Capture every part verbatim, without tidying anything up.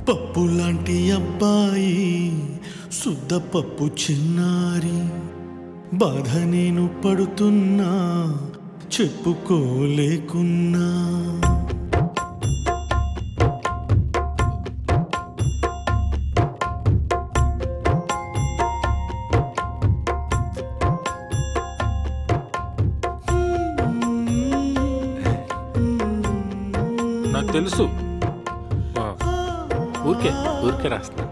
పప్పులాంటి అబ్బాయి శుద్ధ పప్పు చిన్నారి, బాధ నేను పడుతున్నా చెప్పుకోలేకున్నా. నాకు తెలుసు, ఊరికే ఊరికే రాస్తా.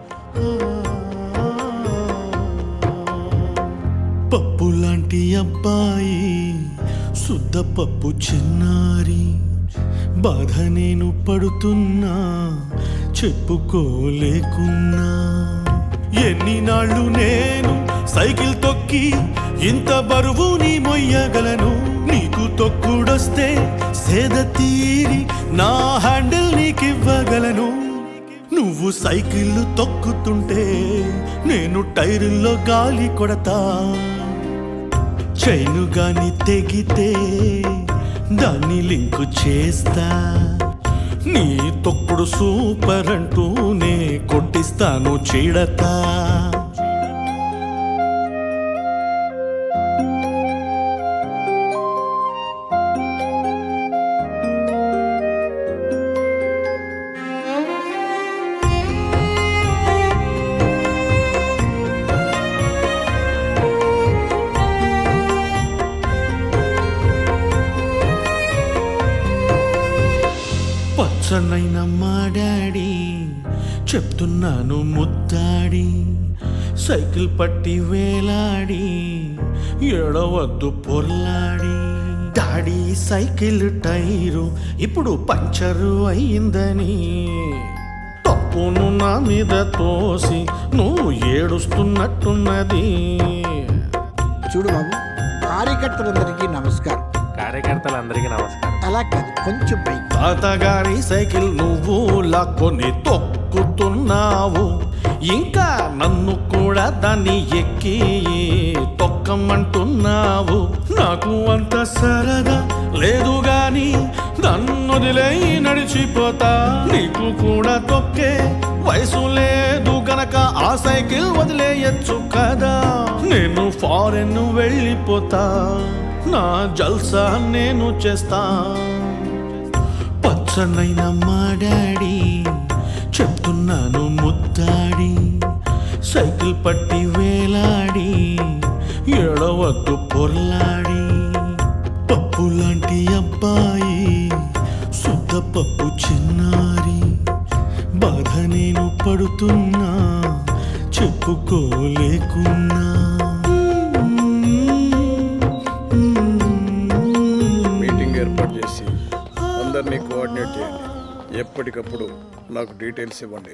పప్పులాంటి అబ్బాయి శుద్ధ పప్పు చిన్నారి, బాధ నేను పడుతున్నా చెప్పుకోలేకున్నా. ఎన్ని నాళ్ళు నేను సైకిల్ తొక్కి ఇంత బరువుని మొయ్యగలను? నీకు తొక్కుడొస్తే సేద తీరి నా హ్యాండిల్ నీకివ్వగలను. నువ్వు సైకిల్ తొక్కుతుంటే నేను టైరుల్లో గాలి కొడతా. చైను గాని తెగితే దాన్ని లింకు చేస్తా. నీ తొక్కుడు సూపర్ అంటూనే కొట్టిస్తాను చీడతా. పచ్చనైన మా డాడీ చెప్తున్నాను ముద్దాడి, సైకిల్ పట్టి వేలాడి ఎడవద్దు పొర్లాడి. డాడీ సైకిల్ టైరు ఇప్పుడు పంచరు అయిందని తప్పును నా మీద తోసి నువ్వు ఏడుస్తున్నట్టున్నది. చూడు బాబు, కార్యకర్తలందరికీ నమస్కారం. కార్యకర్తలందరికీ నమస్కారం. అలా కాదు, కొంచెం పై. తాతగారి సైకిల్ నువ్వు లాక్కొని తొక్కుతున్నావు, ఇంకా నన్ను కూడా దాన్ని ఎక్కి తొక్కమంటున్నావు. నాకు అంత సరదా లేదు గాని నన్ను వదిలేయి నడిచిపోతా. నీకు కూడా తొక్కే వయసు లేదు గనక ఆ సైకిల్ వదిలేయచ్చు కదా. నేను ఫారెన్ వెళ్ళిపోతా, నా జల్సా నేను చేస్తా. పచ్చనైన మా డాడీ చెప్తున్నాను ముద్దాడి, సైకిల్ పట్టి వేలాడి ఎడవద్దు పొర్లాడి. పప్పులాంటి అబ్బాయి శుద్ధ పప్పు చిన్నారి, బాధ నేను పడుతున్నా చెప్పుకోలేకున్నా. మీటింగ్ ఏర్పాటు చేసి అందరినీ కోఆర్డినేట్ చేయండి. ఎప్పటికప్పుడు నాకు డీటెయిల్స్ ఇవ్వండి.